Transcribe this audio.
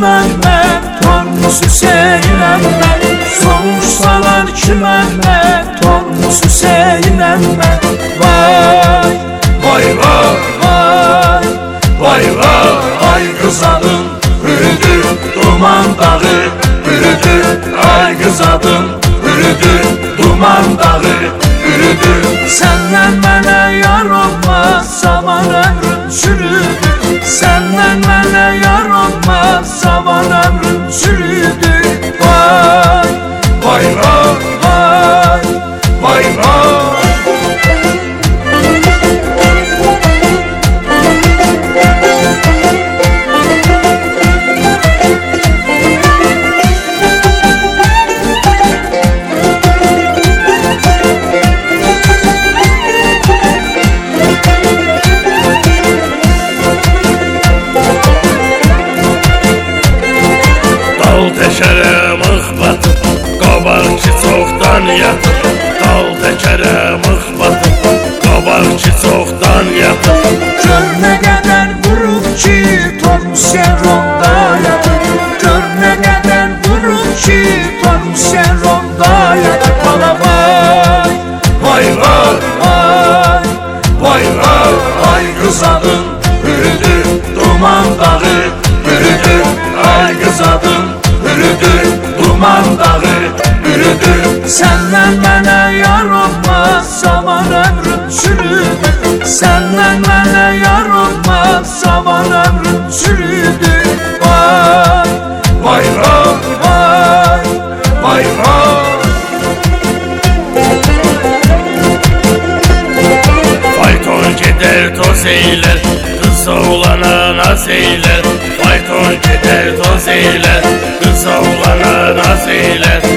Məhəmməd, Tormuz Hüseynəm mən. Soruşsalar ki Məhəmməd, Tormuz Hüseynəm mən. Vay, vay, vay, vay, vay, vay, ay qızadın, bürüdür duman dağı, bürüdür, ay qızadın, bürüdür duman dağı, bürüdür. Səndən mənə yar olmaz, zaman ömrüm çürüdür. Səndən mənə yar olmaz, zaman ömrüm çürüdür. Vay, vay, vay, vay, vay, vay. Təkərəm ıxbatıb, qabaq ki çoxdan yatıb. Dal təkərəm ıxbatıb, qabaq ki çoxdan yatıb. Gör nə qədər vurub ki, Tormuz Yeronda yatıb. Gör nə qədər vurub ki, Tormuz Yeronda yatıb. Bala vay, vay, vay, vay, vay, vay, ay qızadın, bürüdür duman dağı, bürüdür, ay qızadın, bürüdür duman dağı, bürüdür. Səndən mənə yar olmaz, zaman ömrüm çürüdür. Səndən mənə yar olmaz, zaman ömrüm çürüdür. Vay, vay, vay, vay, vay, vay. Fayton gedər toz eylər, qız oğlana naz eylər. Fayton gedər toz eylər, qız oğlana naz eylər.